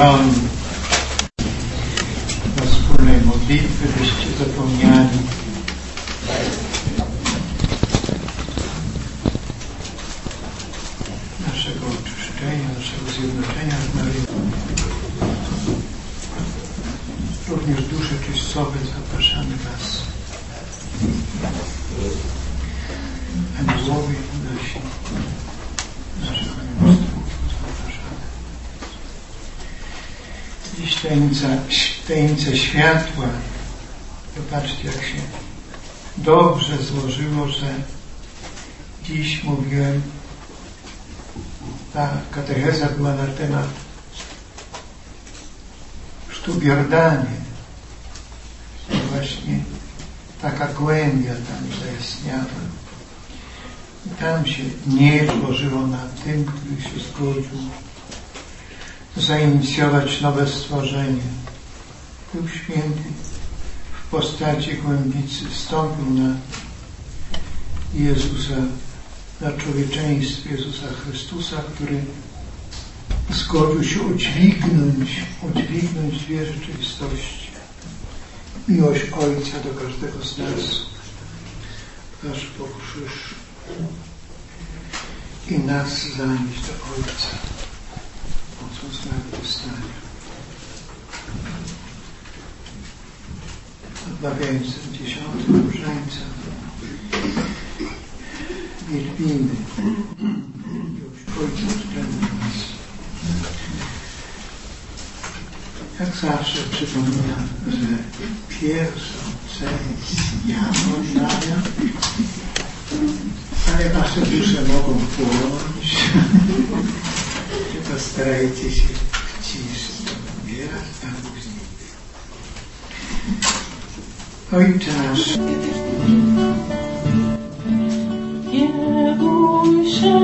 zaproszeni do wspólnej modlitwy, byście zapomniali naszego oczyszczenia, naszego zjednoczenia z Maryją. Również dusze czyścowe zapraszamy Was. Aniołowie nasi, nasze aniołostwo zapraszamy. Dziś tajemnica światła. Zobaczcie, jak się dobrze złożyło, że dziś mówiłem, ta katecheza była na temat chrztu w Jordanie. I właśnie taka głębia tam zaistniała. I tam się nie złożyło na tym, który się zgodził zainicjować nowe stworzenie. Duch Święty w postaci głębicy wstąpił na Jezusa, na człowieczeństwo Jezusa Chrystusa, który zgodził się udźwignąć dwie rzeczywistości. Miłość Ojca do każdego z nas, aż po krzyż, i nas zanieść do Ojca mocą zmartwychwstania. Odmawiając 10. różańca, wielbimy miłość Ojca względem nas. Jak zawsze przypominam, że pierwszą część ja odmawiam, ale wasze dusze mogą płonąć. Tylko starajcie się w ciszy odbierać, a później. Ojcze nasz. Nie bój się,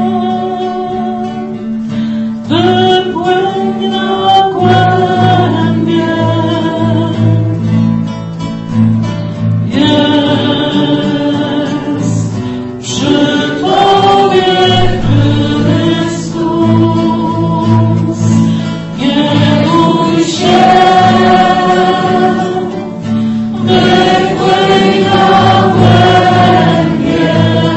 wypłyń na głębie. Jest przy Tobie Chrystus. Nie bój się, wypłyń na głębie.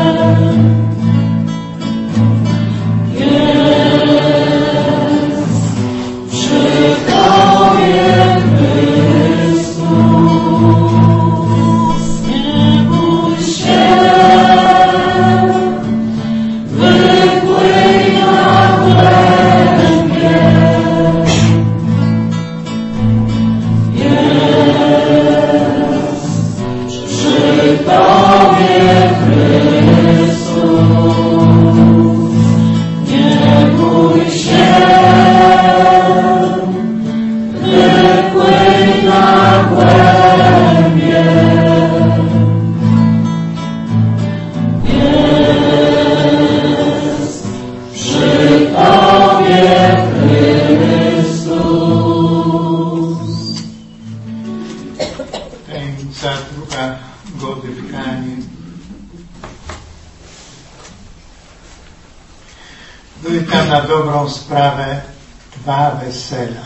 Były tam na dobrą sprawę dwa wesela.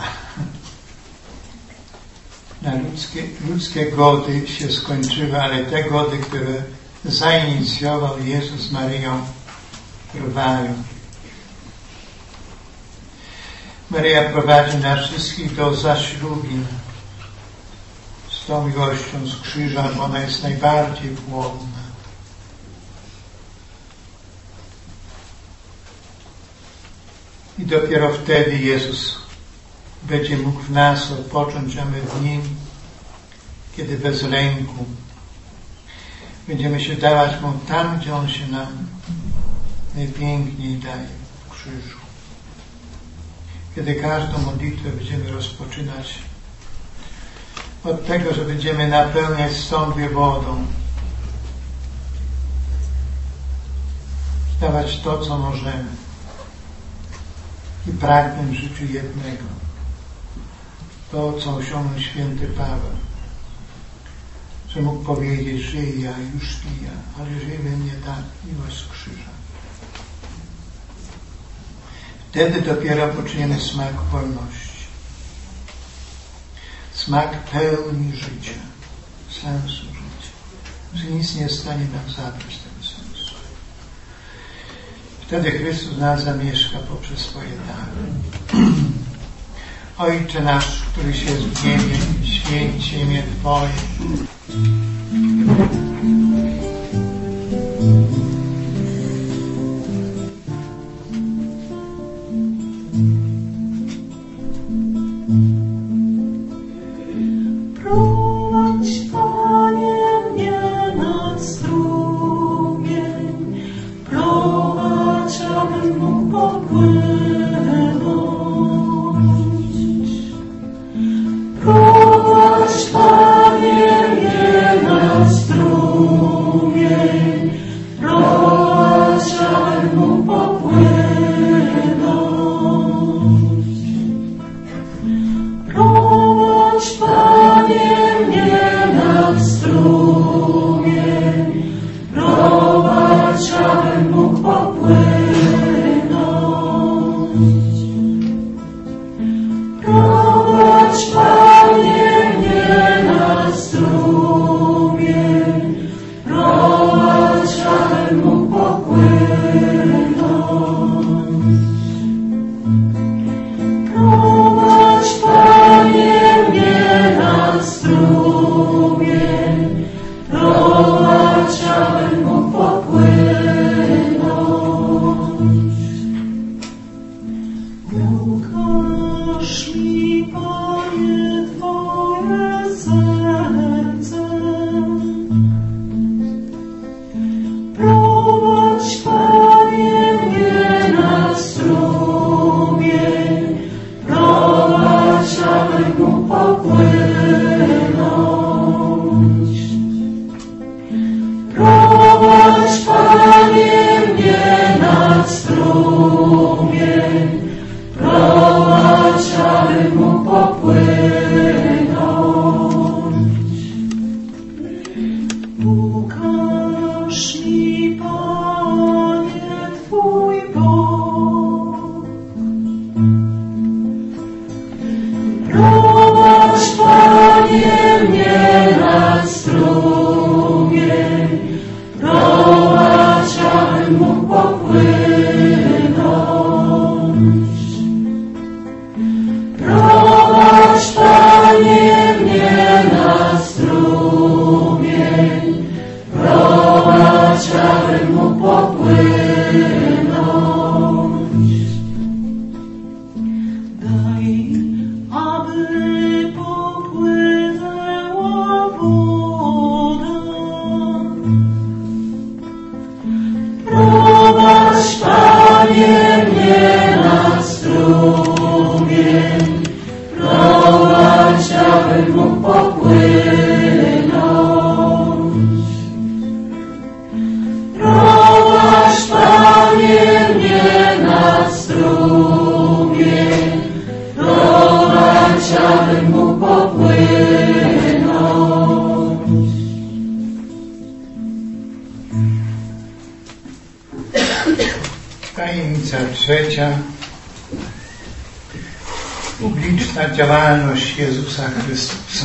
Na ludzkie gody się skończyły, ale te gody, które zainicjował Jezus z Maryją, trwają. Maryja prowadzi nas wszystkich do zaślubin z tą miłością z krzyża, bo ona jest najbardziej płodna. I dopiero wtedy Jezus będzie mógł w nas odpocząć, a my w Nim, kiedy bez lęku będziemy się dawać Mu tam, gdzie On się nam najpiękniej daje, w krzyżu. Kiedy każdą modlitwę będziemy rozpoczynać od tego, że będziemy napełniać stąpie wodą, dawać to, co możemy. I pragnę w życiu jednego. To, co osiągnął święty Paweł. Że mógł powiedzieć, żyję ja, już pija, ale żyje we mnie ta miłość z krzyża. Wtedy dopiero poczujemy smak wolności. smak pełni życia, sensu życia, że nic nie jest w stanie nam zabrać tego sensu. Wtedy Chrystus w nas zamieszka poprzez swoje dary. Ojcze nasz, któryś jest w niebie, święć się imię Twoje. Tajemnica trzecia. Publiczna działalność Jezusa Chrystusa.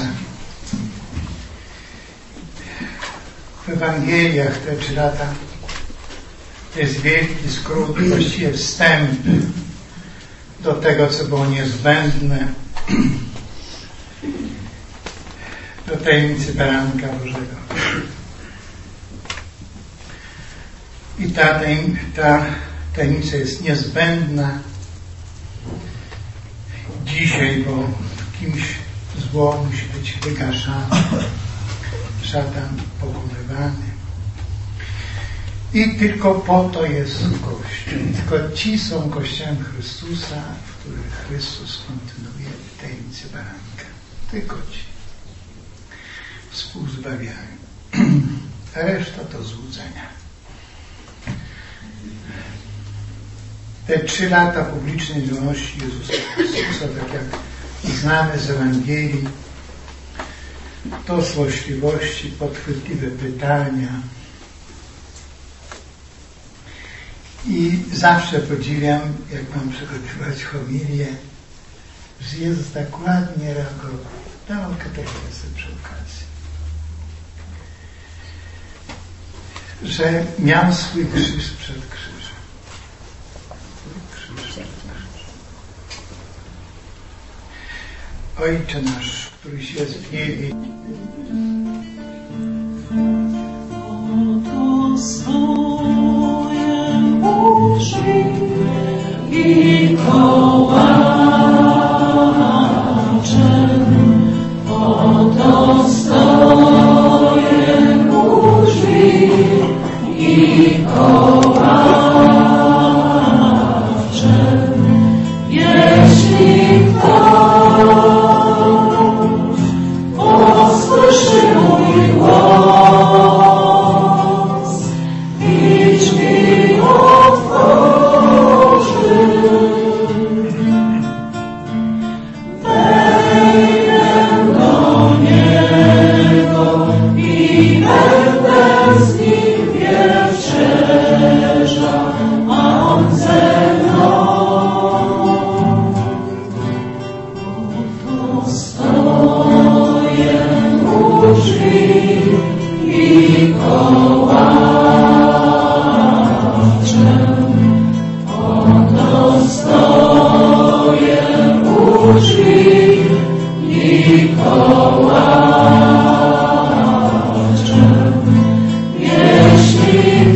W Ewangeliach te 3 lata to jest wielki skrót, właściwie wstęp do tego, co było niezbędne do tajemnicy Baranka Bożego. I ta tajemnica jest niezbędna dzisiaj, bo kimś zło musi być wygaszane, szatan pokonywany. I tylko po to jest Kościół. Tylko ci są Kościołem Chrystusa, w których Chrystus kontynuuje tajemnicę Baranka. Tylko ci. Współzbawiają. A reszta to złudzenia. Te 3 lata publicznej działalności Jezusa Chrystusa, tak jak znamy z Ewangelii, to złośliwości, podchwytliwe pytania. I zawsze podziwiam, jak mam przygotowywać homilię, że Jezus tak ładnie reagował. Dałam katechezę przy okazji. Że miał swój krzyż przed krzyżem. Krzyż przed krzyżem. Ojcze nasz, któryś jest w niebie. Oto stoję u drzwi i kołaczę. Oto stoję u drzwi i kołaczę. Jeśli ktoś posłyszy mój głos i drzwi otworzy, wejdę do niego i będę z nim wieczerzał, a on ze mną. Oto stoję u drzwi i kołaczę. Oto stoję u drzwi i kołaczę. Jeśli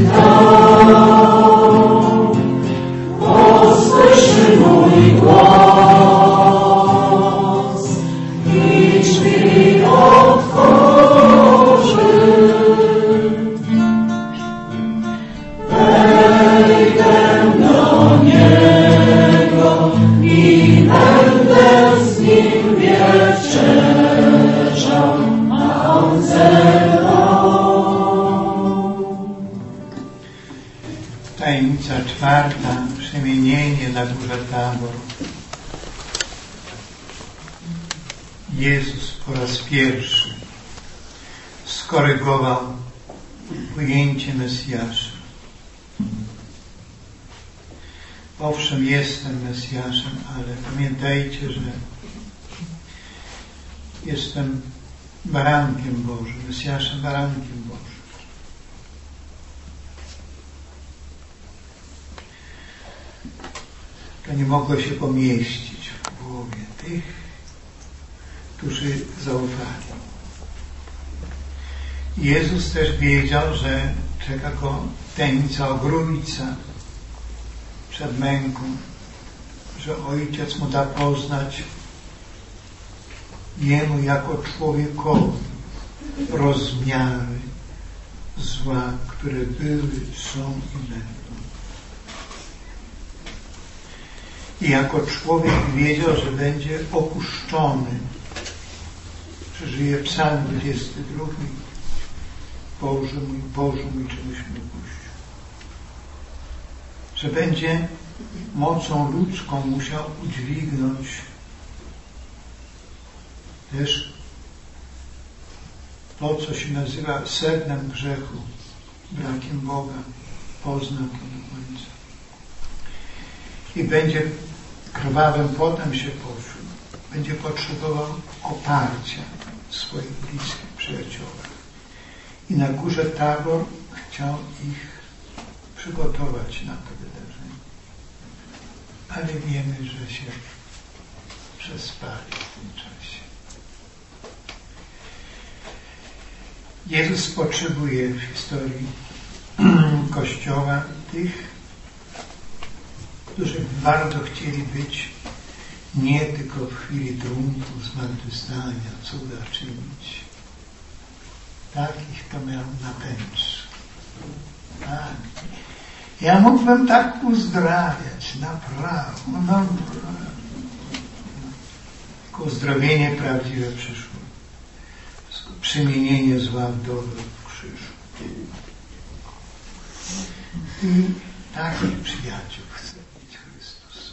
ktoś posłyszy mój głos i drzwi otworzy, wejdę do niego i będę z nim wieczerzał, a on ze mną. Tajemnica czwarta, przemienienie na górze Tabor. Jezus po raz pierwszy skorygował pojęcie Mesjasza. Owszem, jestem Mesjaszem, ale pamiętajcie, że jestem barankiem Bożym, Mesjaszem, barankiem Bożym. To nie mogło się pomieścić w głowie tych, którzy zaufali. Jezus też wiedział, że czeka go tajemnica ogrójca przed męką, że Ojciec mu da poznać Jemu jako człowiekowi rozmiary zła, które były, są i będą. I jako człowiek wiedział, że będzie opuszczony. Przeżyje Psalm 22. Boże mój, czemuś mnie puścił. Że będzie mocą ludzką musiał udźwignąć też to, co się nazywa sednem grzechu, brakiem Boga. Poznał to do końca. I będzie krwawym potem się poczuł. Będzie potrzebował oparcia w swoich bliskich przyjaciołach. I na górze Tabor chciał ich przygotować na to wydarzenie. Ale wiemy, że się przespali w tym czasie. Jezus potrzebuje w historii Kościoła tych, którzy bardzo chcieli być nie tylko w chwili triumfu, zmartwychwstania, cuda czynić. Takich to miał na pęcz. Tak. Ja mógłbym tak uzdrawiać, naprawdę. Tylko uzdrowienie prawdziwe przyszło. Przemienienie zła w dobro w krzyżu. I takich przyjaciół chce mieć Chrystus.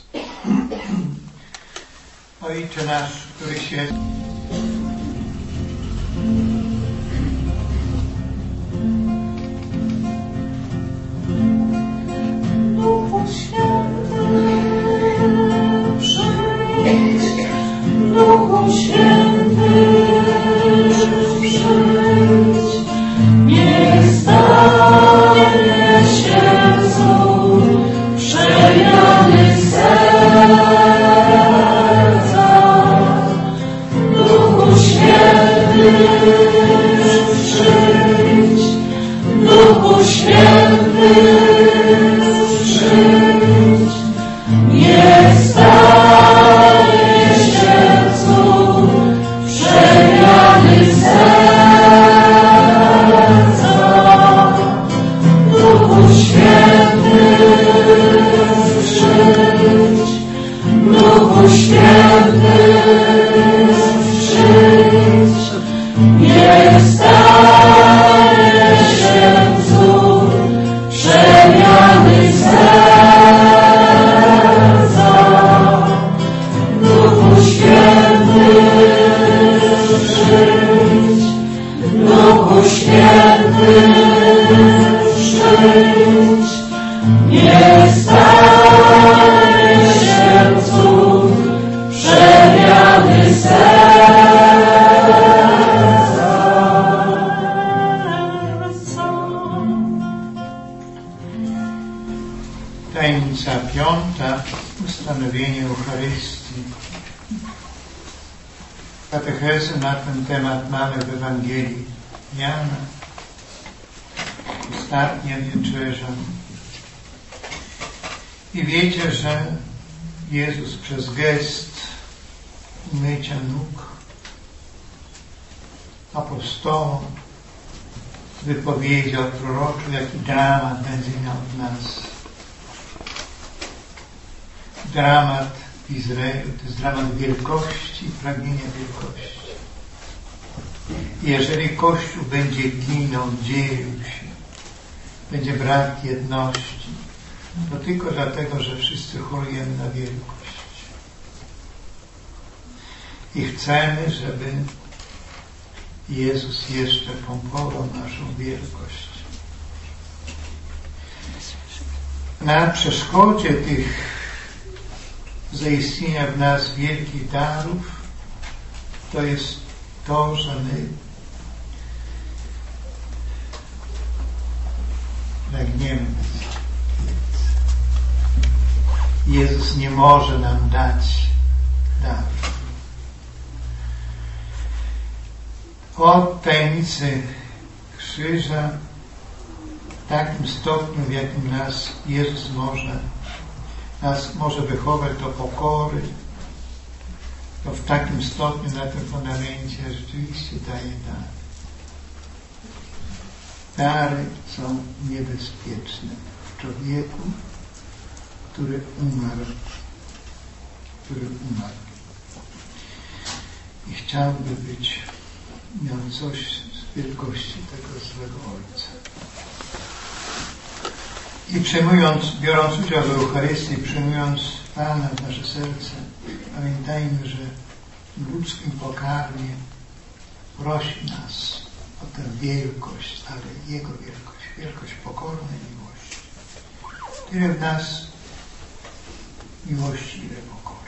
Ojcze nasz, któryś jest Duchu Święty, przyjdź, Duchu Święty. Katechezy na ten temat mamy w Ewangelii Jana. Ostatnia wieczerza. I wiecie, że Jezus przez gest mycia nóg apostołom wypowiedział proroczo, jaki dramat będzie miał w nas. Dramat w Izraelu to jest dramat wielkości i pragnienia wielkości. Jeżeli Kościół będzie ginął, dzielił się, będzie brak jedności, to tylko dlatego, że wszyscy chorujemy na wielkość. I chcemy, żeby Jezus jeszcze pompował naszą wielkość. Na przeszkodzie tych zaistnienia w nas wielkich darów to jest to, że my pragniemy. Jezus nie może nam dać darów. Od tajemnicy krzyża w takim stopniu, w jakim nas Jezus może wychować do pokory, to w takim stopniu na tym fundamencie rzeczywiście daje dary. Dary są niebezpieczne w człowieku, który umarł. I chciałby miał coś z wielkości tego złego Ojca. I biorąc udział w Eucharystii, przyjmując Pana w nasze serce, pamiętajmy, że w ludzkim pokarmie prosi nas o tę wielkość, ale Jego wielkość pokornej miłości. Tyle w nas miłości, ile pokory.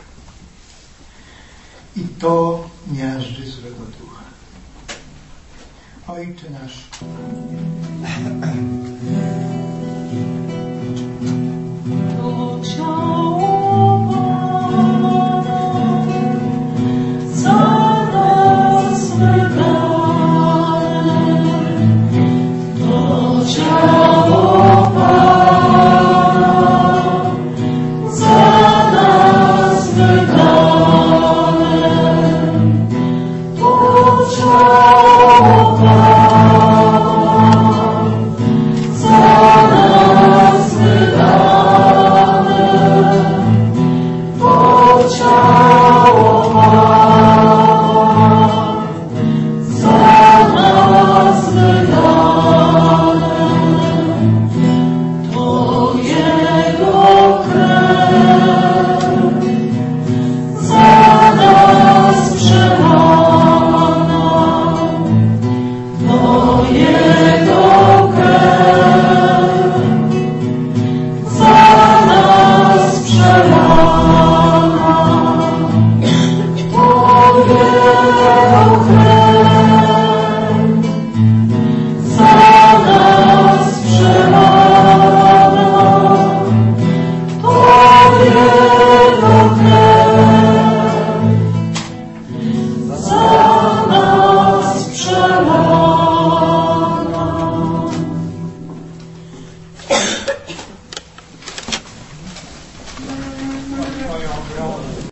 I to miażdży złego ducha. Ojcze nasz.